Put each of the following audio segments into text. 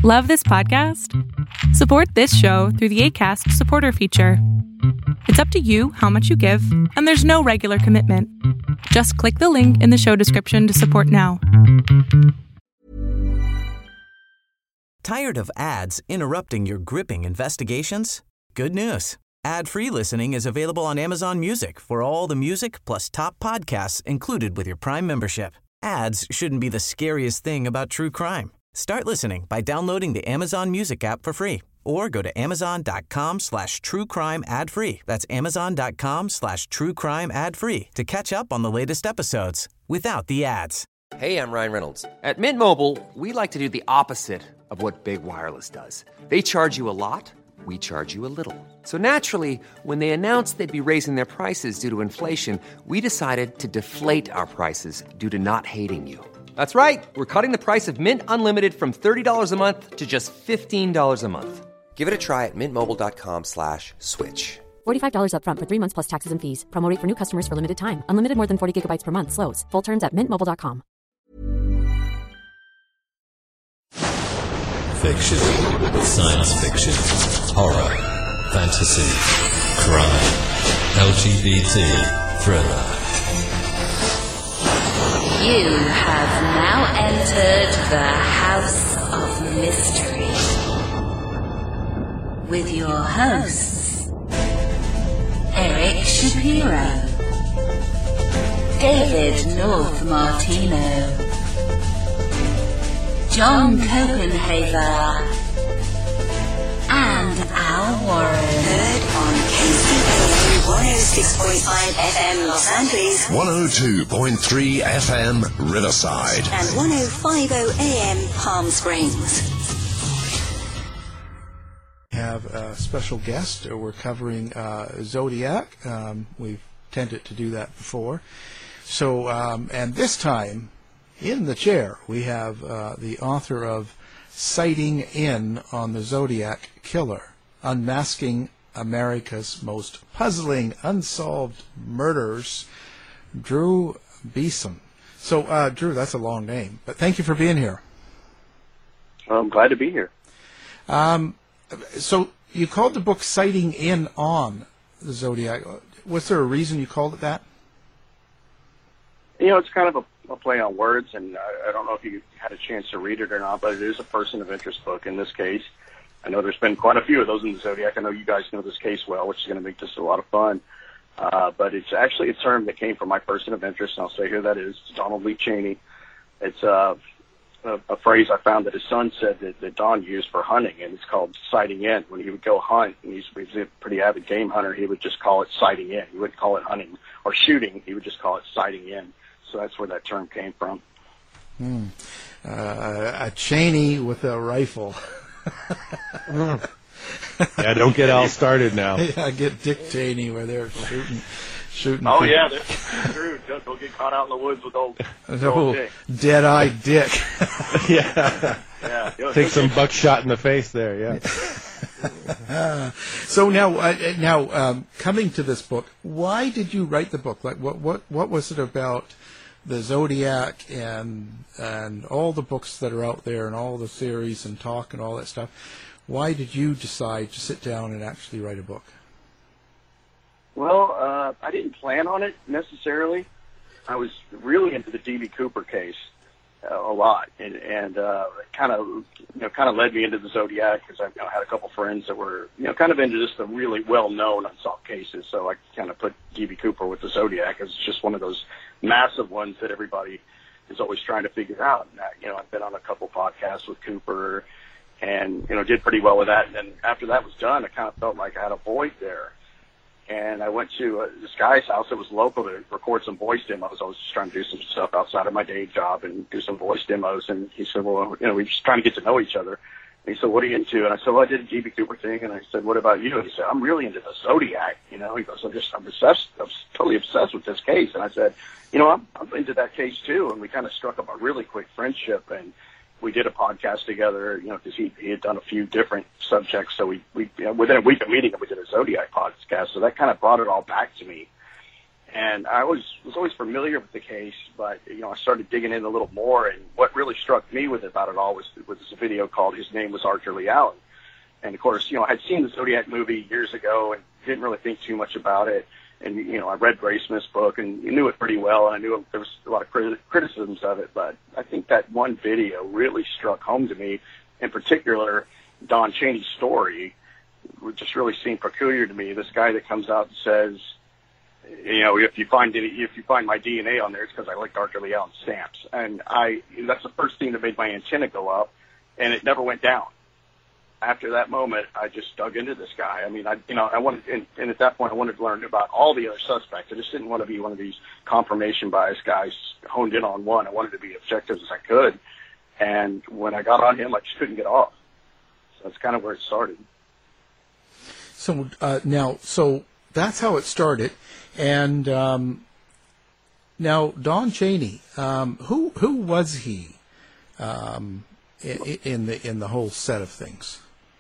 Love this podcast? Support this show through the Acast supporter feature. It's up to you how much you give, and there's no regular commitment. Just click the link in the show description to support now. Tired of ads interrupting your gripping investigations? Good news. Ad-free listening is available on Amazon Music for all the music plus top podcasts included with your Prime membership. Ads shouldn't be the scariest thing about true crime. Start listening by downloading the Amazon Music app for free or go to amazon.com/truecrime ad-free. That's amazon.com/truecrime ad-free to catch up on the latest episodes without the ads. Hey, I'm Ryan Reynolds. At Mint Mobile, we like to do the opposite of what Big Wireless does. They charge you a lot, we charge you a little. So naturally, when they announced they'd be raising their prices due to inflation, we decided to deflate our prices due to not hating you. That's right. We're cutting the price of Mint Unlimited from $30 a month to just $15 a month. Give it a try at mintmobile.com/switch. $45 up front for 3 months plus taxes and fees. Promo rate for new customers for limited time. Unlimited more than 40 gigabytes per month. Slows full terms at mintmobile.com. Fiction, science fiction, horror, fantasy, crime, LGBT, thriller. You have now entered the House of Mystery with your hosts, Eric Shapiro, David North Martino, John Copenhaver, and Al Warren. Heard on KCAA 106.5 FM Los Angeles, 102.3 FM Riverside, and 105.0 AM Palm Springs. We have a special guest. We're covering Zodiac. We've tended to do that before. So, and this time, in the chair, we have the author of Sighting In on the Zodiac Killer, Unmasking America's Most Puzzling Unsolved Murders, Drew Beeson. So, Drew, that's a long name, but thank you for being here. I'm glad to be here. So, you called the book Sighting In on the Zodiac. Was there a reason you called it that? You know, it's kind of a play on words, and I don't know if you had a chance to read it or not, but it is a person of interest book in this case. I know there's been quite a few of those in the Zodiac. I know you guys know this case well, which is going to make this a lot of fun. But it's actually a term that came from my person of interest, and I'll say who that is. It's Donald Lee Cheney. It's a phrase I found that his son said that Don used for hunting, and it's called sighting in. When he would go hunt, and he's a pretty avid game hunter, he would just call it sighting in. He wouldn't call it hunting or shooting. He would just call it sighting in. So that's where that term came from. A Cheney with a rifle. Yeah, don't get all started now. Yeah, get Dick Cheney where they're shooting. Oh, yeah, that's true. Don't get caught out in the woods with old Dick. Dead-eyed Dick. Yeah. Take some buckshot in the face there, yeah. So now, coming to this book, why did you write the book? Like, what was it about the Zodiac and all the books that are out there and all the theories and talk and all that stuff? Why did you decide to sit down and actually write a book? Well, I didn't plan on it necessarily. I was really into the D.B. Cooper case a lot, and it kind of led me into the Zodiac because I had a couple friends that were kind of into just the really well-known unsolved cases. So I kind of put D.B. Cooper with the Zodiac as just one of those massive ones that everybody is always trying to figure out. And I've been on a couple podcasts with Cooper, and did pretty well with that. And then after that was done, I kind of felt like I had a void there. And I went to this guy's house that was local to record some voice demos. I was just trying to do some stuff outside of my day job and do some voice demos. And he said, well, we were just trying to get to know each other. And he said, what are you into? And I said, well, I did a D.B. Cooper thing. And I said, what about you? And he said, I'm really into the Zodiac. He goes, I'm obsessed. I'm totally obsessed with this case. And I said, I'm into that case too. And we kind of struck up a really quick friendship. And we did a podcast together, because he had done a few different subjects. So we within a week of meeting him, we did a Zodiac podcast. So that kind of brought it all back to me. And I was always familiar with the case, but, I started digging in a little more, and what really struck me about it all was a video called His Name Was Arthur Lee Allen. And, of course, I'd seen the Zodiac movie years ago and didn't really think too much about it. And, I read Graysmith's book and knew it pretty well, and I knew there was a lot of criticisms of it. But I think that one video really struck home to me. In particular, Don Chaney's story just really seemed peculiar to me. This guy that comes out and says, if you find my DNA on there, it's because I liked Arthur Lee Allen stamps. And that's the first thing that made my antenna go up, and it never went down. After that moment, I just dug into this guy. I mean, I wanted, and at that point, I wanted to learn about all the other suspects. I just didn't want to be one of these confirmation bias guys honed in on one. I wanted to be objective as I could. And when I got on him, I just couldn't get off. So that's kind of where it started. So so that's how it started. And now, Don Chaney, who was he in the whole set of things?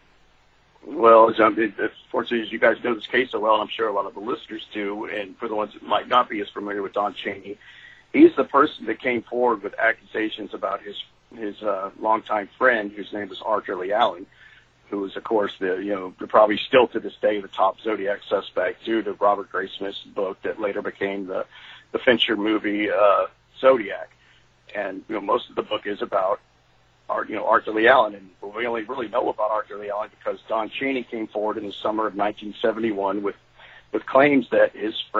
Well, fortunately, as you guys know this case so well, and I'm sure a lot of the listeners do, and for the ones that might not be as familiar with Don Chaney, he's the person that came forward with accusations about his longtime friend, whose name was Arthur Lee Allen, who was, of course, probably still to this day the top Zodiac suspect due to Robert Graysmith's book that later became the Fincher movie Zodiac. And most of the book is about Arthur Lee Allen, and we only really know about Arthur Lee Allen because Don Chaney came forward in the summer of 1971 with claims that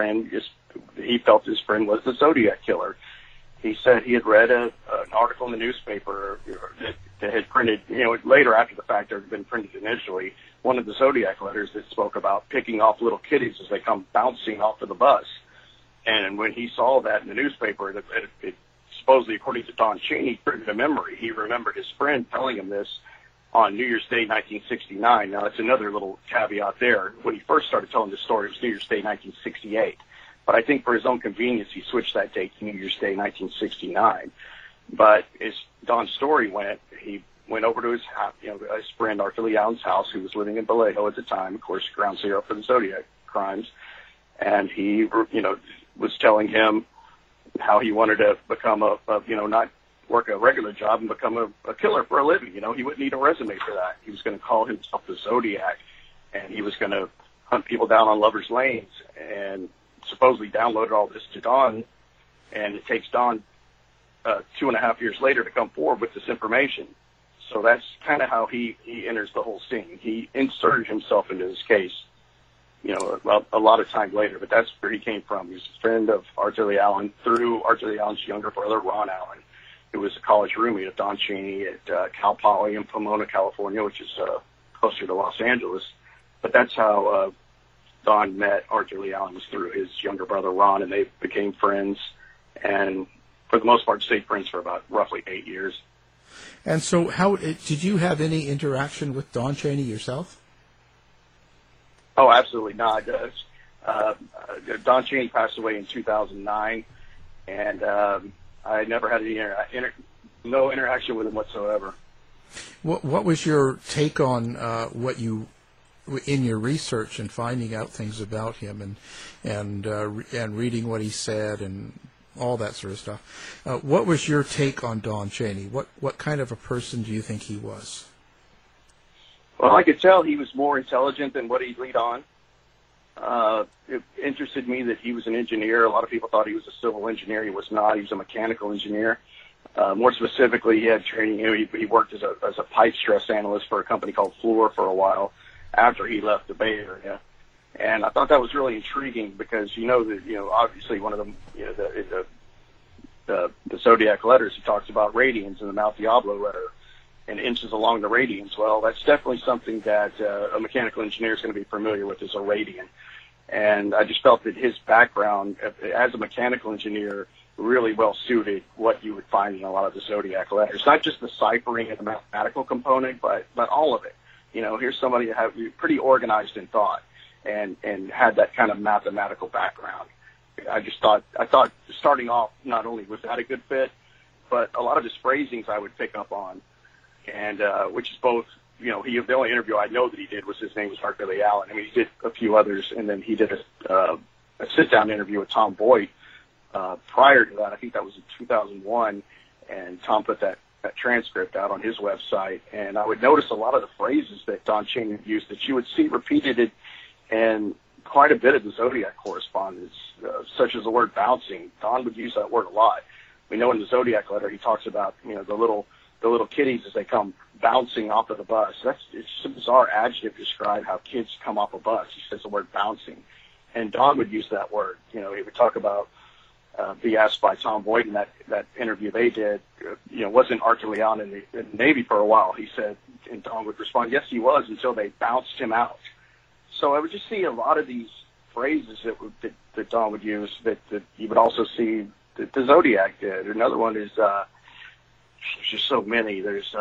he felt his friend was the Zodiac killer. He said he had read an article in the newspaper that had printed, later after the fact, there had been printed initially, one of the Zodiac letters that spoke about picking off little kiddies as they come bouncing off of the bus. And when he saw that in the newspaper, it supposedly, according to Don Chaney, triggered a memory. He remembered his friend telling him this on New Year's Day, 1969. Now, that's another little caveat there. When he first started telling the story, it was New Year's Day, 1968. But I think for his own convenience, he switched that date to New Year's Day, 1969. But as Don's story went, he went over to his friend Arthur Lee Allen's house, who was living in Vallejo at the time, of course, ground zero for the Zodiac crimes. And he, was telling him how he wanted to become not work a regular job and become a killer for a living. He wouldn't need a resume for that. He was going to call himself the Zodiac, and he was going to hunt people down on lovers' lanes, and supposedly downloaded all this to Don, and it takes Don 2.5 years later to come forward with this information. So that's kind of how he enters the whole scene. He inserted himself into this case, a lot of time later, but that's where he came from. He was a friend of Arthur Lee Allen through Arthur Lee Allen's younger brother, Ron Allen, who was a college roommate of Don Chaney at Cal Poly in Pomona, California, which is closer to Los Angeles. But that's how Don met Arthur Lee Allen, was through his younger brother, Ron, and they became friends, and for the most part stayed friends for about roughly 8 years. And so how did you have any interaction with Don Chaney yourself? Oh, absolutely not. Don Chaney passed away in 2009, and I never had any no interaction with him whatsoever. What was your take on what you, in your research and finding out things about him and reading what he said and all that sort of stuff? What was your take on Don Chaney? What kind of a person do you think he was? Well, I could tell he was more intelligent than what he'd lead on. It interested me that he was an engineer. A lot of people thought he was a civil engineer. He was not. He was a mechanical engineer. More specifically, he had training. He worked as a pipe stress analyst for a company called Fluor for a while after he left the Bay Area. And I thought that was really intriguing because, obviously one of them, the Zodiac letters, he talks about radians in the Mount Diablo letter and inches along the radians. Well, that's definitely something that a mechanical engineer is going to be familiar with, is a radian. And I just felt that his background as a mechanical engineer really well suited what you would find in a lot of the Zodiac letters. Not just the ciphering and the mathematical component, but all of it. Here's somebody that had pretty organized in thought and had that kind of mathematical background. I thought starting off, not only was that a good fit, but a lot of his phrasings I would pick up on, and which is both, the only interview I know that he did was his name was Arthur Lee Allen. I mean, he did a few others, and then he did a sit-down interview with Tom Boyd prior to that. I think that was in 2001, and Tom put that transcript out on his website. And I would notice a lot of the phrases that Don Chaney used that you would see repeated in quite a bit of the Zodiac correspondence, such as the word bouncing. Don would use that word a lot. We know in the Zodiac letter he talks about, the little kiddies as they come bouncing off of the bus. It's just a bizarre adjective to describe how kids come off a bus. He says the word bouncing. And Don would use that word. He would talk about, be asked by Tom Boyd in that interview they did, wasn't Arthur Leon in the Navy for a while? He said, and Don would respond, yes, he was, until they bounced him out. So I would just see a lot of these phrases that Don would use that you would also see that the Zodiac did. Another one is, there's just so many. There's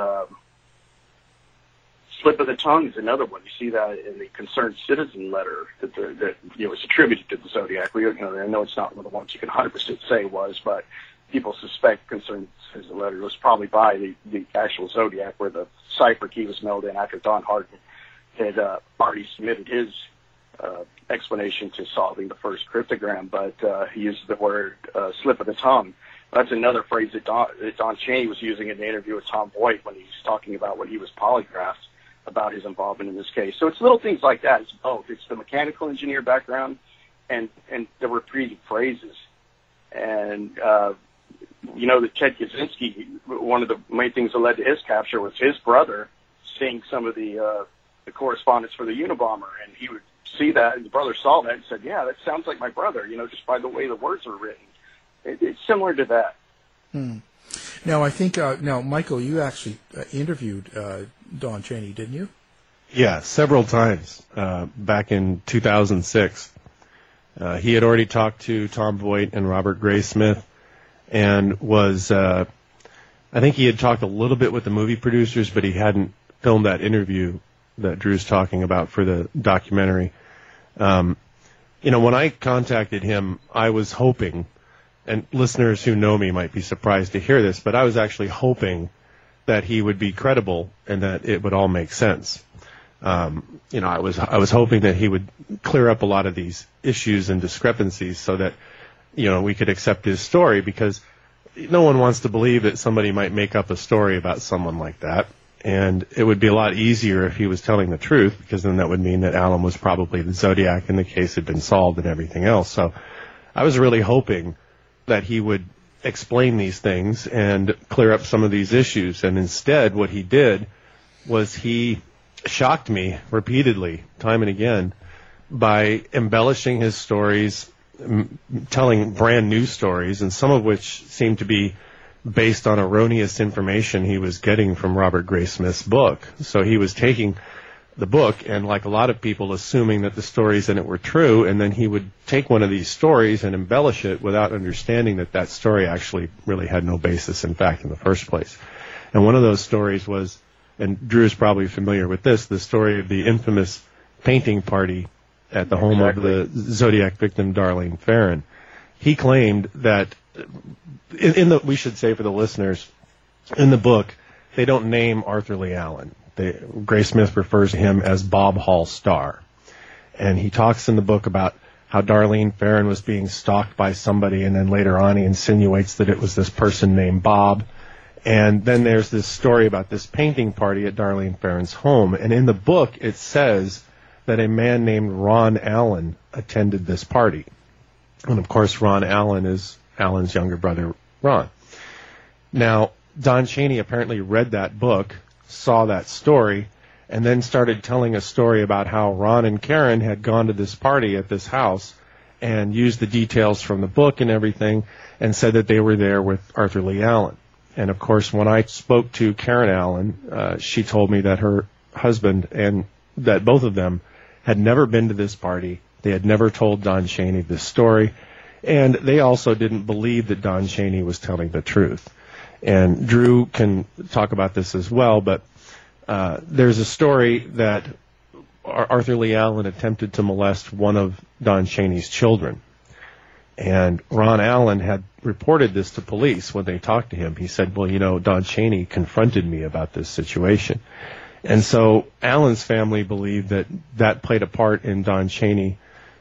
slip of the tongue is another one. You see that in the Concerned Citizen letter that was attributed to the Zodiac. I know it's not one of the ones you can 100% say was, but people suspect Concerned Citizen letter was probably by the actual Zodiac, where the cipher key was mailed in after Don Hardin had already submitted his explanation to solving the first cryptogram, but he used the word slip of the tongue. That's another phrase that Don Chaney was using in the interview with Tom Boyd when he was talking about when he was polygraphed about his involvement in this case. So it's little things like that. It's both. It's the mechanical engineer background and the repeated phrases. And, that Ted Kaczynski, one of the main things that led to his capture was his brother seeing some of the correspondence for the Unabomber. And he would see that, and the brother saw that and said, yeah, that sounds like my brother, just by the way the words are written. It's similar to that. Now, I think, Michael, you actually interviewed Don Chaney, didn't you? Yeah, several times back in 2006. He had already talked to Tom Voigt and Robert Graysmith, and was, I think he had talked a little bit with the movie producers, but he hadn't filmed that interview that Drew's talking about for the documentary. When I contacted him, I was hoping, and listeners who know me might be surprised to hear this, but I was actually hoping that he would be credible and that it would all make sense. I was hoping that he would clear up a lot of these issues and discrepancies so that, we could accept his story, because no one wants to believe that somebody might make up a story about someone like that. And it would be a lot easier if he was telling the truth, because then that would mean that Alan was probably the Zodiac and the case had been solved and everything else. So I was really hoping that he would explain these things and clear up some of these issues. And instead, what he did was he shocked me repeatedly, time and again, by embellishing his stories, telling brand new stories, and some of which seemed to be based on erroneous information he was getting from Robert Graysmith's book. So he was taking the book and, like a lot of people, assuming that the stories in it were true, and then he would take one of these stories and embellish it without understanding that story actually really had no basis in fact in the first place. And one of those stories was, and Drew's probably familiar with this, the story of the infamous painting party at the home of the Zodiac victim, Darlene Ferrin. He claimed that, we should say for the listeners, in the book, they don't name Arthur Lee Allen. Graysmith refers to him as Bob Hall Starr. And he talks in the book about how Darlene Ferrin was being stalked by somebody, and then later on he insinuates that it was this person named Bob. And then there's this story about this painting party at Darlene Ferrin's home. And in the book, it says that a man named Ron Allen attended this party. And of course, Ron Allen is Alan's younger brother, Ron. Now, Don Chaney apparently read that book, saw that story, and then started telling a story about how Ron and Karen had gone to this party at this house and used the details from the book and everything, and said that they were there with Arthur Lee Allen. And of course, when I spoke to Karen Allen, she told me that her husband and that both of them had never been to this party. They had never told Don Chaney this story, and they also didn't believe that Don Chaney was telling the truth. And Drew can talk about this as well, but there's a story that Arthur Lee Allen attempted to molest one of Don Chaney's children. And Ron Allen had reported this to police when they talked to him. He said, well, Don Chaney confronted me about this situation. And so Allen's family believed that played a part in Don Chaney,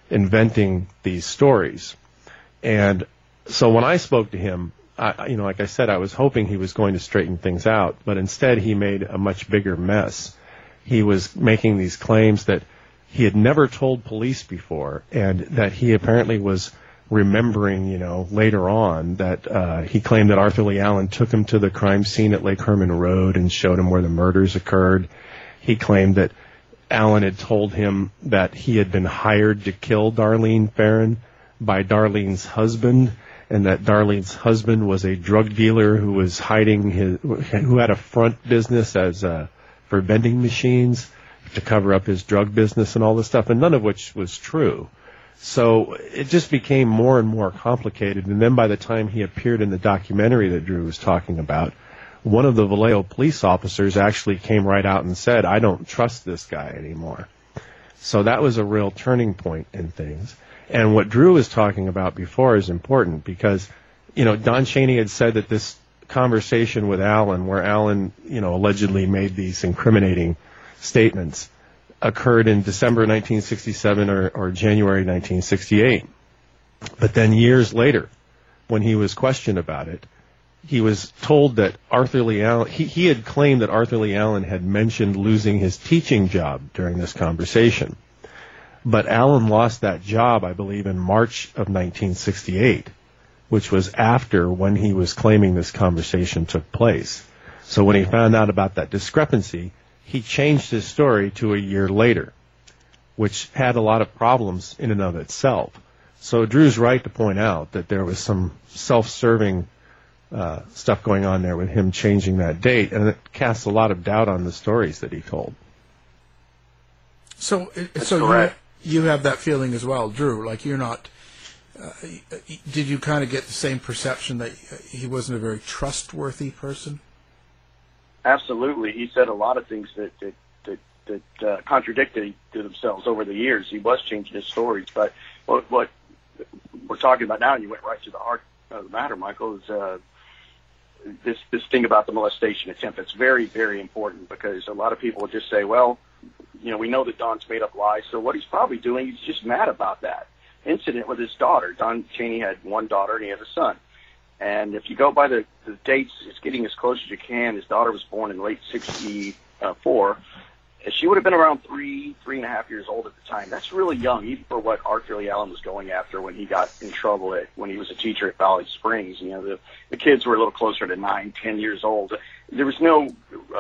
inventing these stories. And so when I spoke to him, like I said, I was hoping he was going to straighten things out, but instead he made a much bigger mess. He was making these claims that he had never told police before, and that he apparently was remembering, later on that he claimed that Arthur Lee Allen took him to the crime scene at Lake Herman Road and showed him where the murders occurred. He claimed that Allen had told him that he had been hired to kill Darlene Ferrin by Darlene's husband, and that Darlene's husband was a drug dealer who was who had a front business for vending machines to cover up his drug business and all this stuff, and none of which was true. So it just became more and more complicated. And then by the time he appeared in the documentary that Drew was talking about, one of the Vallejo police officers actually came right out and said, "I don't trust this guy anymore." So that was a real turning point in things. And what Drew was talking about before is important because, Don Chaney had said that this conversation with Allen, where Allen, allegedly made these incriminating statements, occurred in December 1967 or January 1968. But then years later, when he was questioned about it, he was told that Arthur Lee Allen, he had claimed that Arthur Lee Allen had mentioned losing his teaching job during this conversation. But Allen lost that job, I believe, in March of 1968, which was after when he was claiming this conversation took place. So when he found out about that discrepancy, he changed his story to a year later, which had a lot of problems in and of itself. So Drew's right to point out that there was some self-serving stuff going on there with him changing that date, and it casts a lot of doubt on the stories that he told. So you have that feeling as well, Drew, like you're not... did you kind of get the same perception that he wasn't a very trustworthy person? Absolutely. He said a lot of things that contradicted themselves over the years. He was changing his stories, but what we're talking about now, and you went right to the heart of the matter, Michael, is this thing about the molestation attempt. It's very, very important because a lot of people will just say, well, we know that Don's made up lies, so what he's probably doing, he's just mad about that incident with his daughter. Don Chaney had one daughter and he had a son. And if you go by the dates, it's getting as close as you can. His daughter was born in late 64. She would have been around 3.5 years old at the time. That's really young, even for what Arthur Lee Allen was going after when he got in trouble when he was a teacher at Valley Springs. The kids were a little closer to 9, 10 years old. There was no,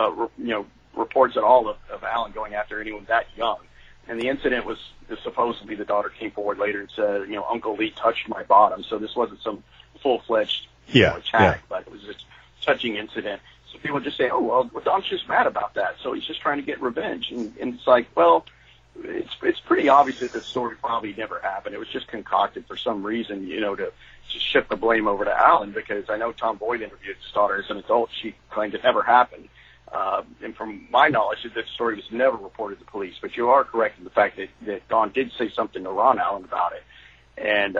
reports at all of Allen going after anyone that young. And the incident was supposedly the daughter came forward later and said, Uncle Lee touched my bottom. So this wasn't some full-fledged attack, but it was just a touching incident. So people just say, oh, well, Don's just mad about that, so he's just trying to get revenge. And it's like, well, it's pretty obvious that this story probably never happened. It was just concocted for some reason, to shift the blame over to Allen, because I know Tom Boyd interviewed his daughter as an adult. She claimed it never happened. And from my knowledge, that story was never reported to police. But you are correct in the fact that Don did say something to Ron Allen about it. And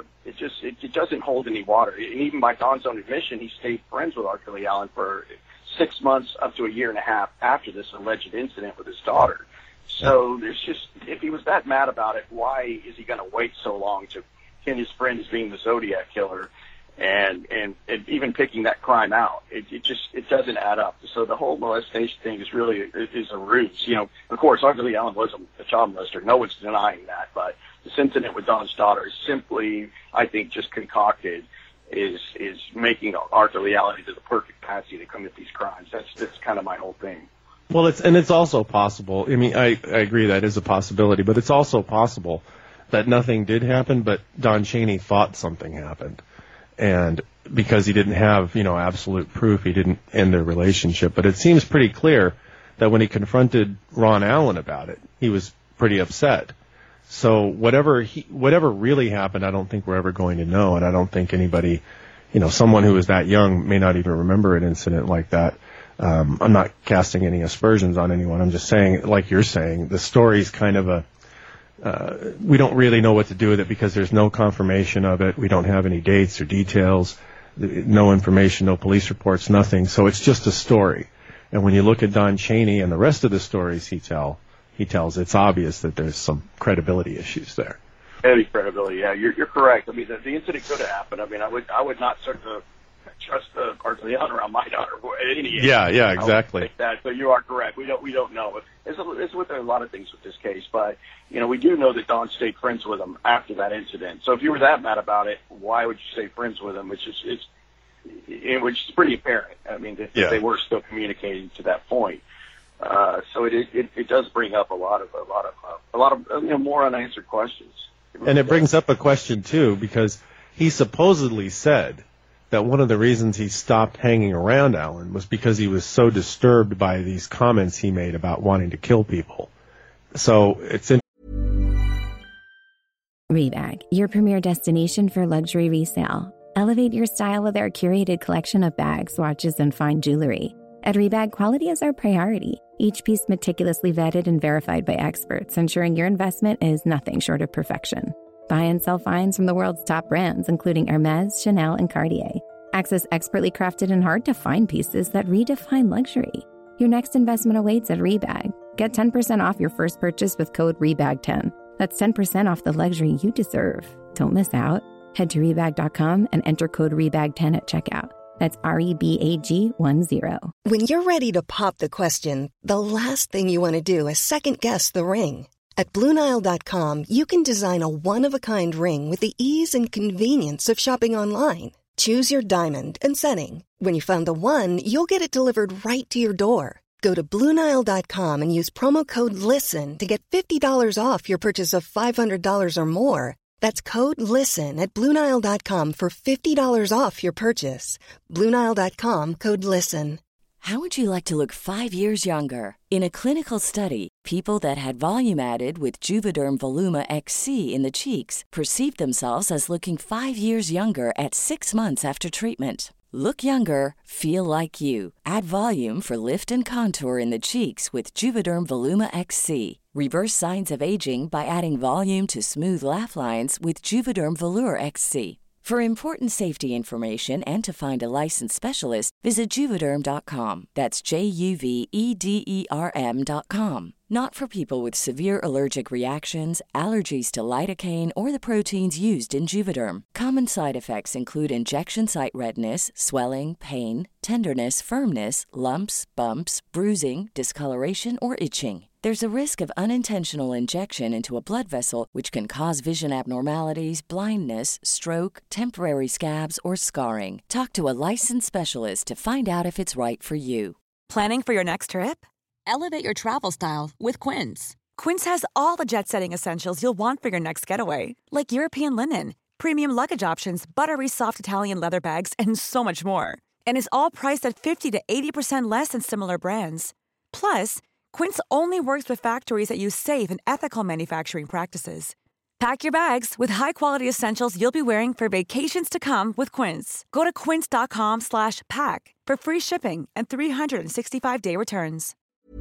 it doesn't hold any water. And even by Don's own admission, he stayed friends with Arthur Lee Allen for 6 months up to a year and a half after this alleged incident with his daughter. So if he was that mad about it, why is he going to wait so long to pin his friend as being the Zodiac killer and even picking that crime out? It doesn't add up. So the whole molestation thing is a ruse. Of course, Arthur Lee Allen was a child molester. No one's denying that. But this incident with Don's daughter is simply, I think, just concocted, is making Arthur Lee Allen into the perfect patsy to commit these crimes. That's kind of my whole thing. Well, it's also possible. I mean, I agree that is a possibility, but it's also possible that nothing did happen, but Don Chaney thought something happened. And because he didn't have, absolute proof, he didn't end their relationship. But it seems pretty clear that when he confronted Ron Allen about it, he was pretty upset. So whatever really happened, I don't think we're ever going to know. And I don't think anybody, someone who is that young may not even remember an incident like that. I'm not casting any aspersions on anyone. I'm just saying, like you're saying, the story's kind of we don't really know what to do with it because there's no confirmation of it. We don't have any dates or details, no information, no police reports, nothing. So it's just a story. And when you look at Don Chaney and the rest of the stories he tells, it's obvious that there's some credibility issues there. Heavy credibility. Yeah, you're correct. I mean, the incident could have happened. I mean, I would not sort of trust Arthur Allen around my daughter at any age. Yeah, exactly. Like that, but you are correct. We don't know. It's with a lot of things with this case, but we do know that Don stayed friends with him after that incident. So if you were that mad about it, why would you stay friends with him? Which is pretty apparent. I mean, that they were still communicating to that point. So it does bring up a lot of more unanswered questions. And it brings up a question too, because he supposedly said that one of the reasons he stopped hanging around Allen was because he was so disturbed by these comments he made about wanting to kill people. So it's Rebag, your premier destination for luxury resale. Elevate your style with our curated collection of bags, watches, and fine jewelry. At Rebag, quality is our priority. Each piece meticulously vetted and verified by experts, ensuring your investment is nothing short of perfection. Buy and sell finds from the world's top brands, including Hermes, Chanel, and Cartier. Access expertly crafted and hard-to-find pieces that redefine luxury. Your next investment awaits at Rebag. Get 10% off your first purchase with code REBAG10. That's 10% off the luxury you deserve. Don't miss out. Head to Rebag.com and enter code REBAG10 at checkout. That's REBAG10. When you're ready to pop the question, the last thing you want to do is second-guess the ring. At BlueNile.com, you can design a one-of-a-kind ring with the ease and convenience of shopping online. Choose your diamond and setting. When you find the one, you'll get it delivered right to your door. Go to BlueNile.com and use promo code LISTEN to get $50 off your purchase of $500 or more. That's code LISTEN at BlueNile.com for $50 off your purchase. BlueNile.com, code LISTEN. How would you like to look 5 years younger? In a clinical study, people that had volume added with Juvederm Voluma XC in the cheeks perceived themselves as looking 5 years younger at 6 months after treatment. Look younger, feel like you. Add volume for lift and contour in the cheeks with Juvederm Voluma XC. Reverse signs of aging by adding volume to smooth laugh lines with Juvederm Volure XC. For important safety information and to find a licensed specialist, visit Juvederm.com. That's JUVEDERM.com. Not for people with severe allergic reactions, allergies to lidocaine, or the proteins used in Juvederm. Common side effects include injection site redness, swelling, pain, tenderness, firmness, lumps, bumps, bruising, discoloration, or itching. There's a risk of unintentional injection into a blood vessel, which can cause vision abnormalities, blindness, stroke, temporary scabs, or scarring. Talk to a licensed specialist to find out if it's right for you. Planning for your next trip? Elevate your travel style with Quince. Quince has all the jet-setting essentials you'll want for your next getaway, like European linen, premium luggage options, buttery soft Italian leather bags, and so much more. And is all priced at 50 to 80% less than similar brands. Plus, Quince only works with factories that use safe and ethical manufacturing practices. Pack your bags with high-quality essentials you'll be wearing for vacations to come with Quince. Go to quince.com/pack for free shipping and 365-day returns.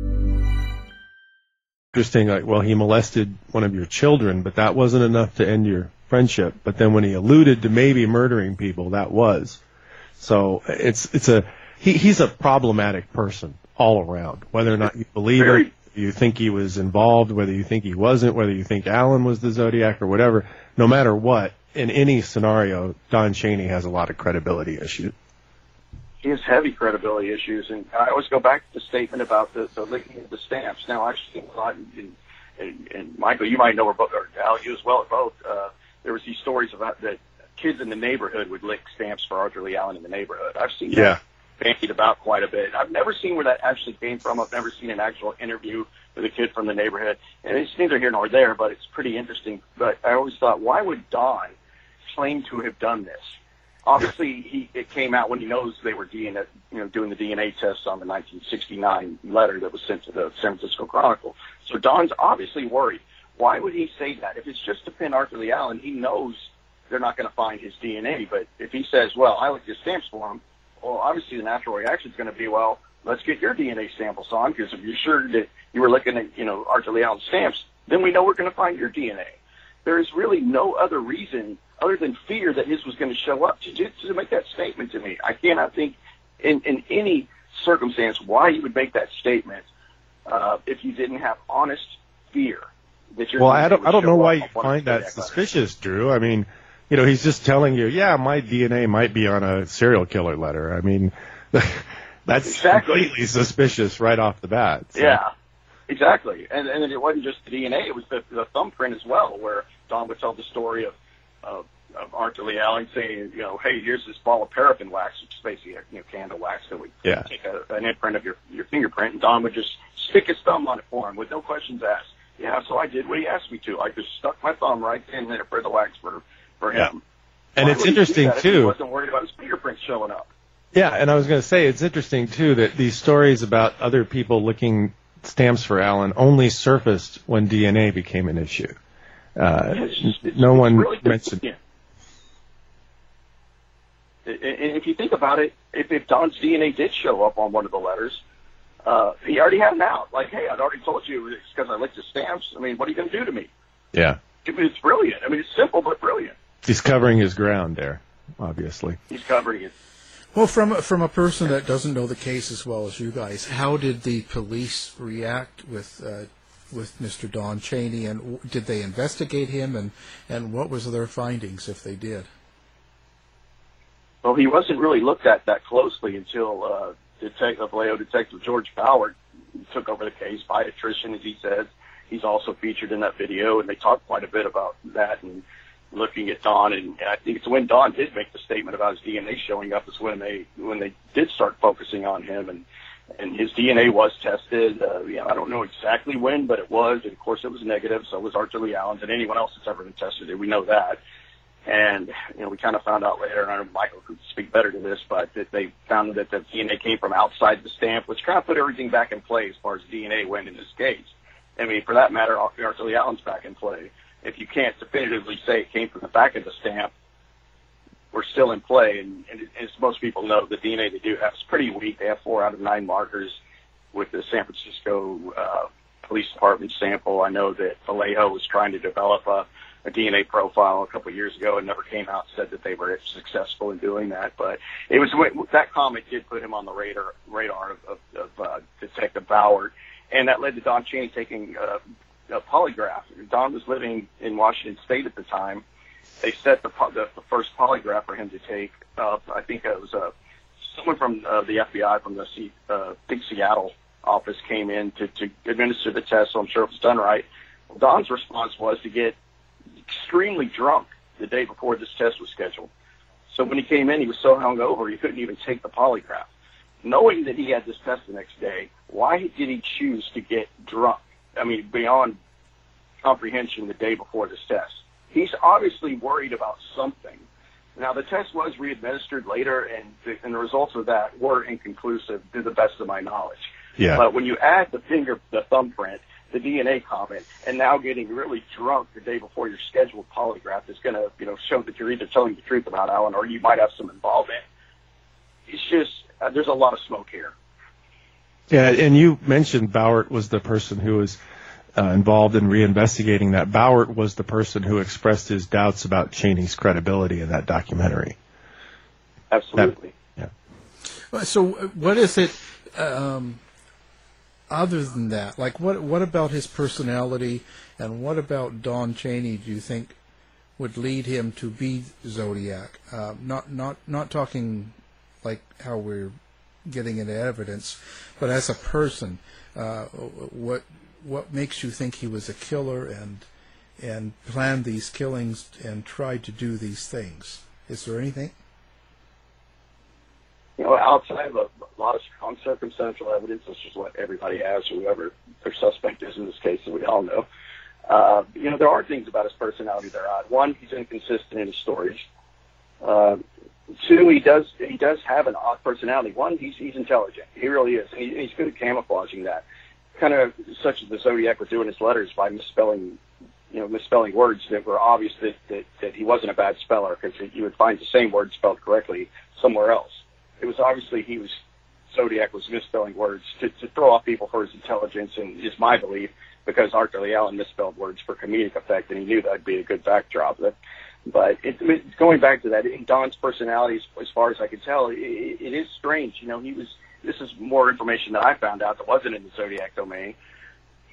Interesting, like, well, he molested one of your children, but that wasn't enough to end your friendship. But then when he alluded to maybe murdering people, that was. So he's a problematic person all around, whether or not you believe it, you think he was involved, whether you think he wasn't, whether you think Allen was the Zodiac or whatever. No matter what, in any scenario, Don Chaney has a lot of credibility issues. He has heavy credibility issues, and I always go back to the statement about the licking of the stamps. Now, I've seen a lot, and Michael, you might know, or Al, you as well, both. There was these stories about that kids in the neighborhood would lick stamps for Arthur Lee Allen in the neighborhood. I've seen that bandied about quite a bit. I've never seen where that actually came from. I've never seen an actual interview with a kid from the neighborhood, and it's neither here nor there, but it's pretty interesting. But I always thought, why would Don claim to have done this? Obviously, it came out when he knows they were doing the DNA tests on the 1969 letter that was sent to the San Francisco Chronicle. So Don's obviously worried. Why would he say that? If it's just to pin Arthur Lee Allen, he knows they're not going to find his DNA. But if he says, well, I licked his stamps for him, well, obviously the natural reaction is going to be, well, let's get your DNA samples on, because if you're sure that you were looking at, Arthur Lee Allen's stamps, then we know we're going to find your DNA. There is really no other reason other than fear that his was going to show up to make that statement to me. I cannot think in any circumstance why you would make that statement if you didn't have honest fear that your Well, DNA I don't would know show why up you on one find of the that Zodiac letters. suspicious, Drew. I mean, he's just telling you, yeah, my DNA might be on a serial killer letter. I mean, that's completely suspicious right off the bat. So. Yeah, exactly. And it wasn't just the DNA; it was the thumbprint as well, where Don would tell the story of Arthur Lee Allen saying, hey, here's this ball of paraffin wax, which is basically candle wax that would take an imprint of your fingerprint, and Don would just stick his thumb on it for him with no questions asked. Yeah, so I did what he asked me to. I just stuck my thumb right in there for the wax for him. Yeah. And it's interesting, too. He wasn't worried about his fingerprints showing up. Yeah, and I was going to say, it's interesting, too, that these stories about other people licking stamps for Allen only surfaced when DNA became an issue. No one really mentioned it. And if you think about it, if Don's DNA did show up on one of the letters, he already had an out. Like, hey, I'd already told you it's because I licked his stamps. I mean, what are you going to do to me? Yeah. It's brilliant. I mean, it's simple but brilliant. He's covering his ground there, obviously. He's covering it. Well, from a person that doesn't know the case as well as you guys, how did the police react with Mr. Don Chaney, and did they investigate him, and what was their findings if they did? Well, he wasn't really looked at that closely until Vallejo Detective George Bauer took over the case, pediatrician, as he says. He's also featured in that video, and they talked quite a bit about that and looking at Don. And I think it's when Don did make the statement about his DNA showing up is when they did start focusing on him, and his DNA was tested. I don't know exactly when, but it was. And of course, it was negative. So was Arthur Lee Allen's and anyone else that's ever been tested. We know that. And, we kind of found out later, and I know Michael could speak better to this, but that they found that the DNA came from outside the stamp, which kind of put everything back in play as far as DNA went in this case. I mean, for that matter, Arthur Lee Allen's back in play. If you can't definitively say it came from the back of the stamp, we're still in play. And as most people know, the DNA they do have is pretty weak. They have 4 out of 9 markers with the San Francisco Police Department sample. I know that Vallejo was trying to develop a DNA profile a couple of years ago and never came out and said that they were successful in doing that. But it was that comment did put him on the radar of Detective Bauer, and that led to Don Chaney taking a polygraph. Don was living in Washington State at the time. They set the first polygraph for him to take. I think it was someone from the FBI from the big Seattle office came in to administer the test, so I'm sure it was done right. Well, Don's response was to get extremely drunk the day before this test was scheduled. So when he came in, he was so hungover he couldn't even take the polygraph. Knowing that he had this test the next day, why did he choose to get drunk? I mean, beyond comprehension the day before this test. He's obviously worried about something. Now, the test was re-administered later, and the results of that were inconclusive to the best of my knowledge. Yeah. But when you add the thumbprint, the DNA comment, and now getting really drunk the day before your scheduled polygraph is going to, show that you're either telling the truth about Allen or you might have some involvement. It's just, there's a lot of smoke here. Yeah, and you mentioned Bauer was the person who was involved in reinvestigating that. Bauer was the person who expressed his doubts about Chaney's credibility in that documentary. Absolutely. So what is it, other than that? Like, what about his personality, and what about Don Chaney do you think would lead him to be Zodiac? Not talking like how we're getting into evidence, but as a person, what makes you think he was a killer and planned these killings and tried to do these things? Is there anything? Outside of a lot of strong circumstantial evidence, which is what everybody has, whoever their suspect is in this case, as we all know, there are things about his personality that are odd. One, he's inconsistent in his stories. Two, he does have an odd personality. One, he's intelligent. He really is. And he's good at camouflaging that. Kind of such as the Zodiac would do in his letters by misspelling words that were obvious that he wasn't a bad speller, because you would find the same word spelled correctly somewhere else. It was obviously Zodiac was misspelling words to throw off people for his intelligence, and is my belief, because Arthur Lee Allen misspelled words for comedic effect, and he knew that'd be a good backdrop. But going back to that, in Don's personality, as far as I can tell, it is strange. This is more information that I found out that wasn't in the Zodiac domain.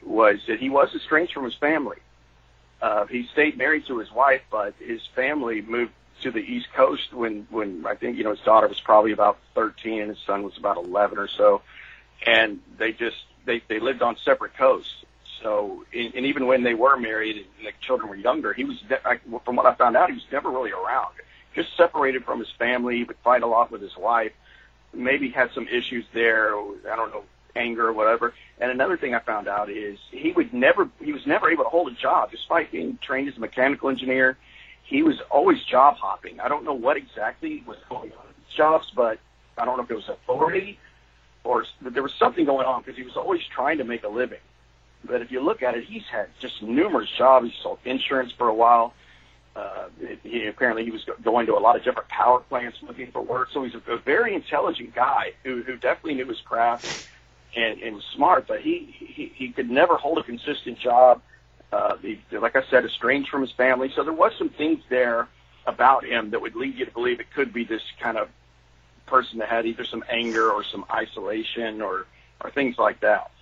was that he was estranged from his family. He stayed married to his wife, but his family moved to the East Coast when I think, his daughter was probably about 13 and his son was about 11 or so. And they lived on separate coasts. So, and even when they were married and the children were younger, from what I found out, he was never really around. Just separated from his family. He would fight a lot with his wife. Maybe had some issues there. I don't know, anger or whatever. And another thing I found out is he was never able to hold a job, despite being trained as a mechanical engineer. He was always job hopping. I don't know what exactly was going on in his jobs, but I don't know if it was authority or there was something going on because he was always trying to make a living. But if you look at it, he's had just numerous jobs. He sold insurance for a while. Apparently he was going to a lot of different power plants looking for work. So he's a very intelligent guy who definitely knew his craft and was smart, but he could never hold a consistent job. Like I said, estranged from his family. So there was some things there about him that would lead you to believe it could be this kind of person that had either some anger or some isolation or things like that.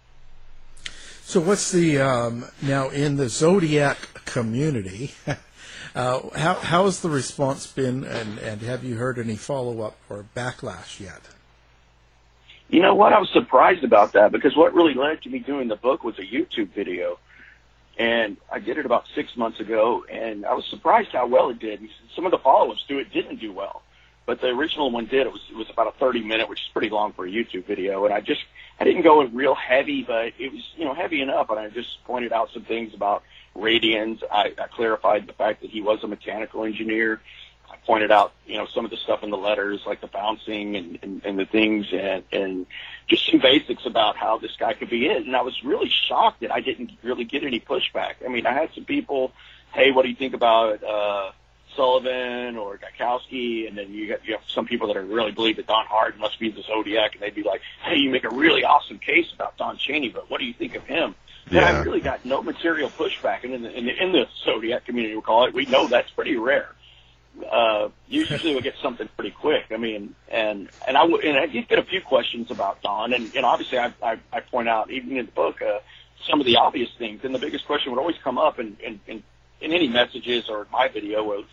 So what's the, now in the Zodiac community, how has the response been, and have you heard any follow-up or backlash yet? You know what? I was surprised about that because what really led to me doing the book was a YouTube video. And I did it about 6 months ago, and I was surprised how well it did. Some of the follow-ups to it didn't do well, but the original one did. It was about a 30-minute, which is pretty long for a YouTube video. And I didn't go in real heavy, but it was, heavy enough. And I just pointed out some things about radians. I clarified the fact that he was a mechanical engineer. I pointed out, some of the stuff in the letters, like the bouncing and the things, and just some basics about how this guy could be it. And I was really shocked that I didn't really get any pushback. I mean, I had some people, hey, what do you think about Sullivan or Gajkowski? And then you have some people that really believe that Don Hart must be the Zodiac, and they'd be like, hey, you make a really awesome case about Don Cheney, but what do you think of him? Yeah. And I really got no material pushback. And in the Zodiac community, we'll call it, we know that's pretty rare. Usually we get something pretty quick. I mean, and I did get a few questions about Don, and obviously I point out even in the book some of the obvious things. And the biggest question would always come up in any messages or my video.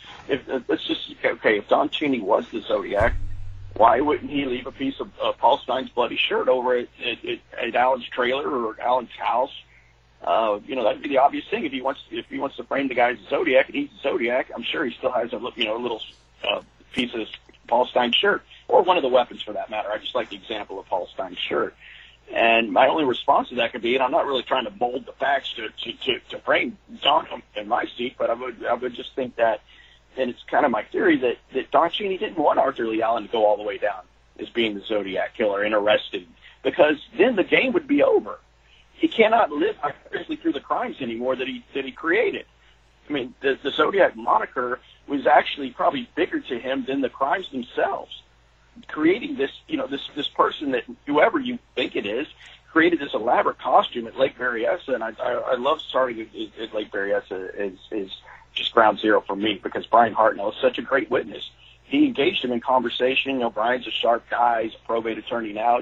If Don Cheney was the Zodiac, why wouldn't he leave a piece of Paul Stein's bloody shirt over at Alan's trailer or Alan's house? That'd be the obvious thing. If he wants to frame the guy as a Zodiac and he's a Zodiac, I'm sure he still has a little piece of Paul Stein's shirt, or one of the weapons for that matter. I just like the example of Paul Stein's shirt. And my only response to that could be, and I'm not really trying to mold the facts to frame Don in my seat, but I would just think that, and it's kind of my theory that Don Cheney didn't want Arthur Lee Allen to go all the way down as being the Zodiac killer and arrested, because then the game would be over. He cannot live vicariously through the crimes anymore that he created. I mean, the Zodiac moniker was actually probably bigger to him than the crimes themselves. Creating this, this person that whoever you think it is, created this elaborate costume at Lake Berryessa, and I love starting at Lake Berryessa is just ground zero for me, because Brian Hartnell is such a great witness. He engaged him in conversation. Brian's a sharp guy. He's a probate attorney now.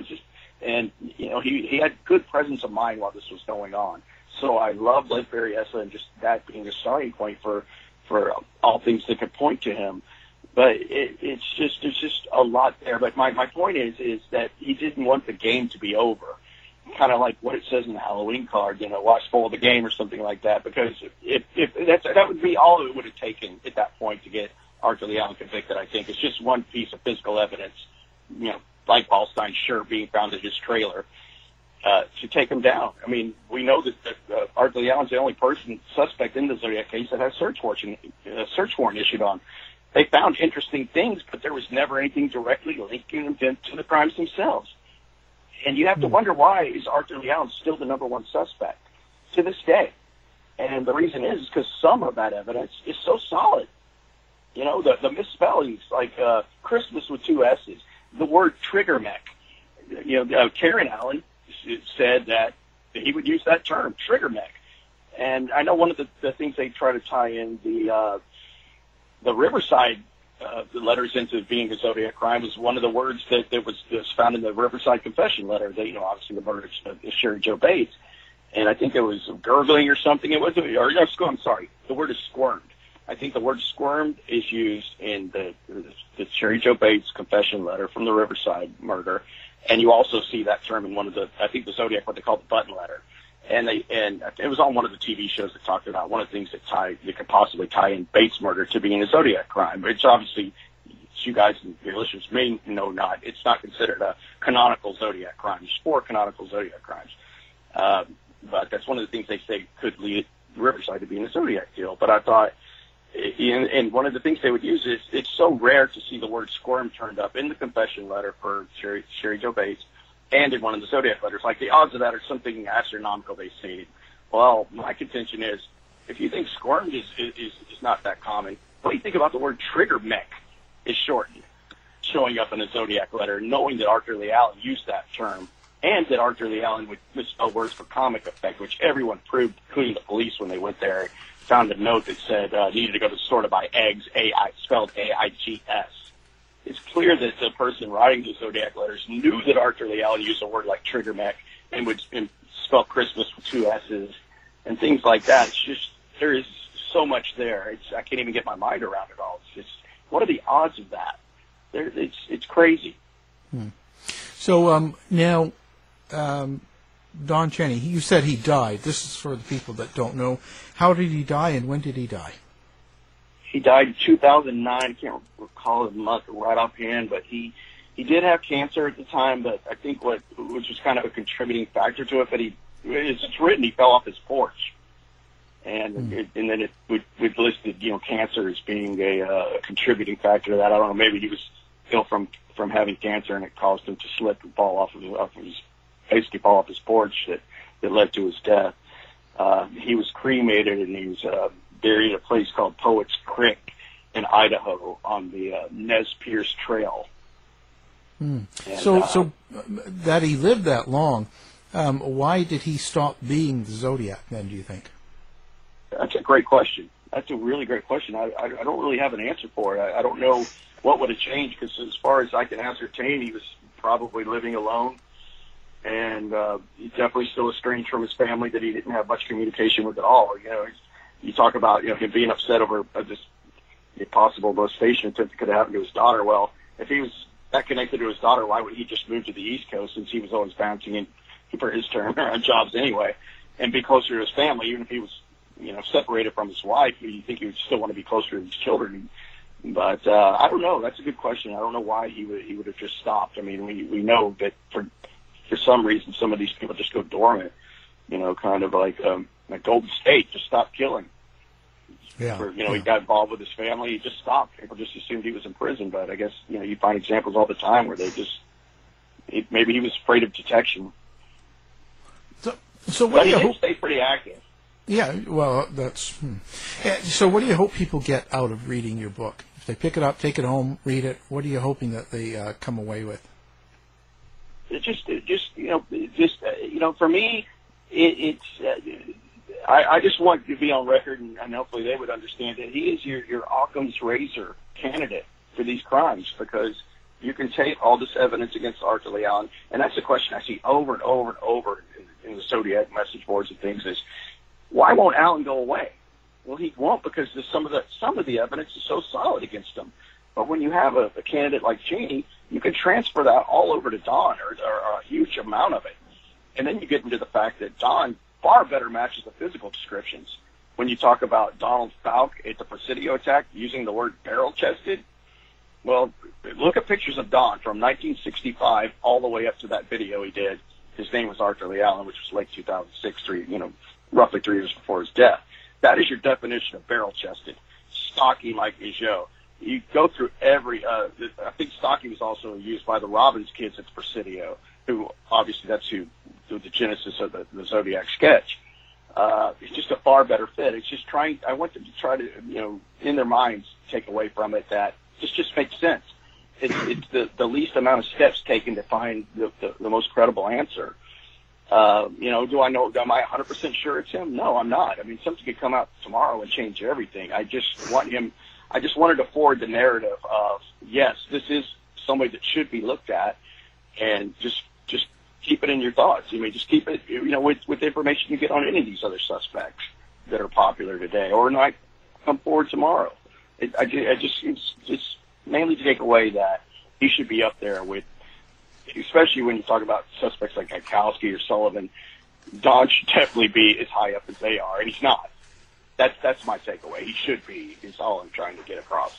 He had good presence of mind while this was going on. So I love Lake Berryessa, and just that being a starting point for all things that could point to him. But there's just a lot there. But my point is that he didn't want the game to be over. Kind of like what it says in the Halloween card, watch full of the game or something like that. Because if that would be all it would have taken at that point to get Arthur Lee Allen convicted. I think it's just one piece of physical evidence, like Paul Stein's shirt being found in his trailer, to take him down. I mean, we know that Arthur Lee Allen's the only suspect in the Zodiac case that has search warrant issued on. They found interesting things, but there was never anything directly linking them to the crimes themselves. And you have to wonder, why is Arthur Lee Allen still the number one suspect to this day? And the reason is because some of that evidence is so solid. The misspellings, like Christmas with 2 S's, the word trigger mech. Karen Allen said that he would use that term, trigger mech. And I know one of the things they try to tie in the Riverside the letters into being a Zodiac crime was one of the words that was found in the Riverside confession letter. Obviously the murder of Sherry Jo Bates. and I think it was gurgling or something. It wasn't, I'm sorry, the word is squirmed. I think the word squirmed is used in the Cheri Jo Bates confession letter from the Riverside murder, and you also see that term in one of the, I think the Zodiac, what they call the button letter. And it was on one of the TV shows that talked about one of the things that could possibly tie in Bates' murder to being a Zodiac crime. It's obviously, you guys and your listeners may know not, it's not considered a canonical Zodiac crime. There's 4 canonical Zodiac crimes. But that's one of the things they say could lead Riverside to being a Zodiac deal. But I thought, and one of the things they would use is it's so rare to see the word squirm turned up in the confession letter for Cheri Jo Bates and in one of the Zodiac letters. Like, the odds of that are something astronomical, they stated. Well, my contention is, if you think squirmed is not that common, what do you think about the word trigger mech is shortened, showing up in a Zodiac letter, knowing that Arthur Lee Allen used that term, and that Arthur Lee Allen would misspell words for comic effect, which everyone proved, including the police when they went there, found a note that said needed to go to the store to buy eggs, spelled A-I-G-S. It's clear that the person writing the Zodiac letters knew that Arthur Lee Allen used a word like trigger mech and would spell Christmas with 2 S's and things like that. It's just, there is so much there. I can't even get my mind around it all. It's just, what are the odds of that? It's crazy. So now, Don Cheney, you said he died. This is for the people that don't know. How did he die, and when did he die? He died in 2009. I can't recall the month right offhand, but he did have cancer at the time. But I think which was kind of a contributing factor to it. But it's written he fell off his porch, and then it we've listed cancer as being a contributing factor to that. I don't know. Maybe he was ill from having cancer, and it caused him to slip and fall off his porch that led to his death. He was cremated, and he was buried at a place called Poets Creek in Idaho on the Nez Perce Trail. And, so that he lived that long, why did he stop being the Zodiac then, do you think? That's a great question. That's a really great question. I don't really have an answer for it. I don't know what would have changed, because as far as I can ascertain, he was probably living alone. And he's definitely still estranged from his family that he didn't have much communication with at all. You talk about him being upset over this possible molestation attempt that could have happened to his daughter. Well, if he was that connected to his daughter, why would he just move to the East Coast, since he was always bouncing in, for his term, on jobs anyway, and be closer to his family? Even if he was separated from his wife, you think he would still want to be closer to his children. But I don't know. That's a good question. I don't know why he would have just stopped. I mean, we know that for some reason, some of these people just go dormant, kind of like Golden State, just stopped killing. Yeah. He got involved with his family, he just stopped. People just assumed he was in prison, but I guess, you find examples all the time where maybe he was afraid of detection. So what do you hope? Stay pretty active. Yeah, well, that's... So what do you hope people get out of reading your book? If they pick it up, take it home, read it, what are you hoping that they come away with? For me, I just want to be on record, and hopefully they would understand that he is your Occam's razor candidate for these crimes, because you can take all this evidence against Arthur Lee Allen, and that's the question I see over and over and over in the Zodiac message boards and things is, why won't Allen go away? Well, he won't, because some of the evidence is so solid against him. But when you have a candidate like Cheney, you can transfer that all over to Don, or a huge amount of it. And then you get into the fact that Don far better matches the physical descriptions. When you talk about Donald Falk at the Presidio attack using the word barrel-chested, well, look at pictures of Don from 1965 all the way up to that video he did. His name was Arthur Lee Allen, which was late 2006, roughly 3 years before his death. That is your definition of barrel-chested, stocky like Igeot. You go through every, I think stocky was also used by the Robbins kids at the Presidio, who obviously that's the genesis of the Zodiac sketch. It's just a far better fit. It's just I want them to try to, in their minds, take away from it that this just makes sense. It's the least amount of steps taken to find the most credible answer. Do I know, am I 100% sure it's him? No, I'm not. I mean, something could come out tomorrow and change everything. I just wanted to forward the narrative of, yes, this is somebody that should be looked at, and just keep it in your thoughts. I mean, just keep it, with the information you get on any of these other suspects that are popular today or might come forward tomorrow. It's just mainly to take away that he should be up there with, especially when you talk about suspects like Gajkowski or Sullivan. Don should definitely be as high up as they are, and he's not. That's my takeaway. He should be, is all I'm trying to get across.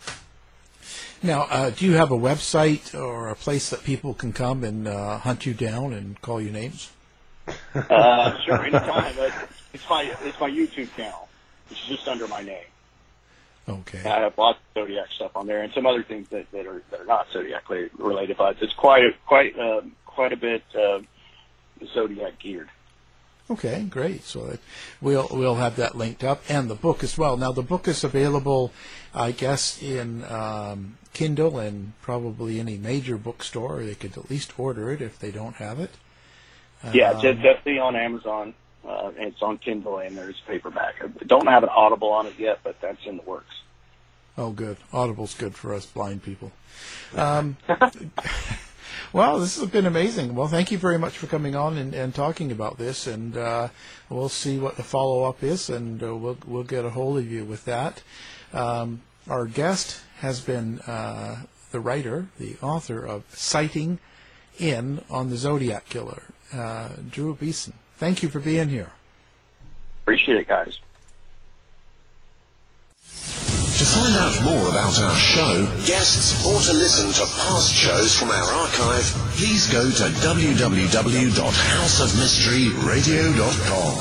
Now, do you have a website or a place that people can come and hunt you down and call you names? Sure, anytime. It's my YouTube channel. It's just under my name. Okay. I have lots of Zodiac stuff on there, and some other things that are not Zodiac related, but it's quite a bit Zodiac geared. Okay, great. So we'll have that linked up, and the book as well. Now, the book is available, I guess, in Kindle and probably any major bookstore. They could at least order it if they don't have it. Yeah, it's definitely on Amazon. And it's on Kindle, and there's paperback. I don't have an Audible on it yet, but that's in the works. Oh, good. Audible's good for us blind people. Well, this has been amazing. Well, thank you very much for coming on and talking about this, and we'll see what the follow-up is, and we'll get a hold of you with that. Our guest has been the writer, the author of Sighting In on the Zodiac Killer, Drew Beeson. Thank you for being here. Appreciate it, guys. To find out more about our show, guests, or to listen to past shows from our archive, please go to www.houseofmysteryradio.com.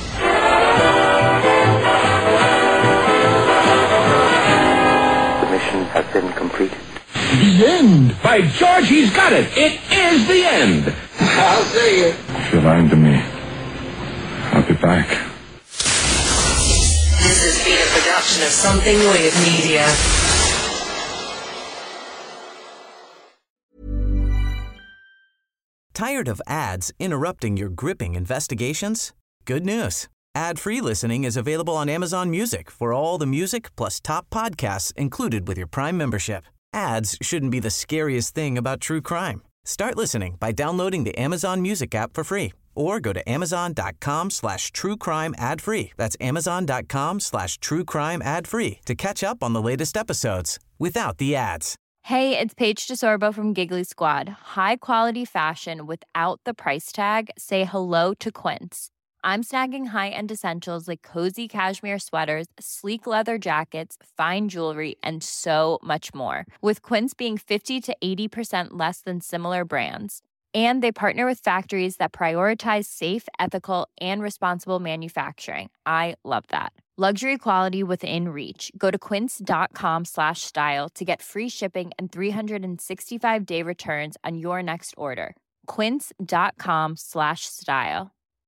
The mission has been completed. The end! By George, he's got it! It is the end! I'll say it. If you're lying to me, I'll be back. This has been a production of Something Weird Media. Tired of ads interrupting your gripping investigations? Good news. Ad-free listening is available on Amazon Music for all the music plus top podcasts included with your Prime membership. Ads shouldn't be the scariest thing about true crime. Start listening by downloading the Amazon Music app for free or go to amazon.com/truecrime ad-free. That's amazon.com/truecrime ad-free to catch up on the latest episodes without the ads. Hey, it's Paige DeSorbo from Giggly Squad. High quality fashion without the price tag. Say hello to Quince. I'm snagging high-end essentials like cozy cashmere sweaters, sleek leather jackets, fine jewelry, and so much more. With Quince being 50 to 80% less than similar brands. And they partner with factories that prioritize safe, ethical, and responsible manufacturing. I love that. Luxury quality within reach. Go to quince.com/style to get free shipping and 365-day returns on your next order. Quince.com/style.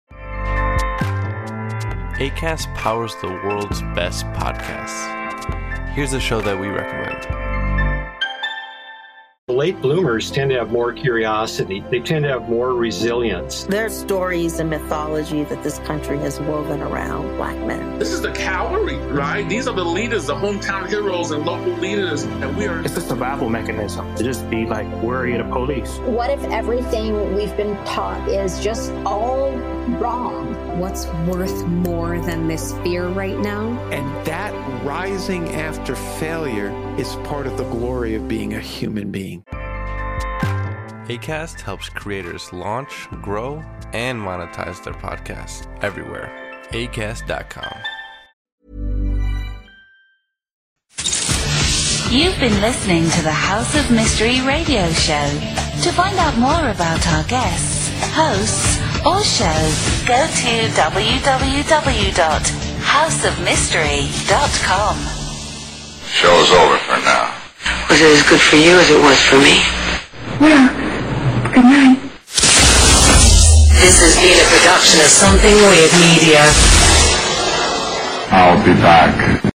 Acast powers the world's best podcasts. Here's a show that we recommend. Late bloomers tend to have more curiosity. They tend to have more resilience. There are stories and mythology that this country has woven around black men. This is the cavalry, right? These are the leaders, the hometown heroes and local leaders. And we are. It's a survival mechanism to just be like worried of police. What if everything we've been taught is just all wrong? What's worth more than this fear right now? And that rising after failure is part of the glory of being a human being. Acast helps creators launch, grow, and monetize their podcasts everywhere. Acast.com. You've been listening to the House of Mystery radio show. To find out more about our guests, hosts, or shows, go to www.houseofmystery.com. Show's over for now. Was it as good for you as it was for me? Well, good night. This has been a production of Something Weird Media. I'll be back.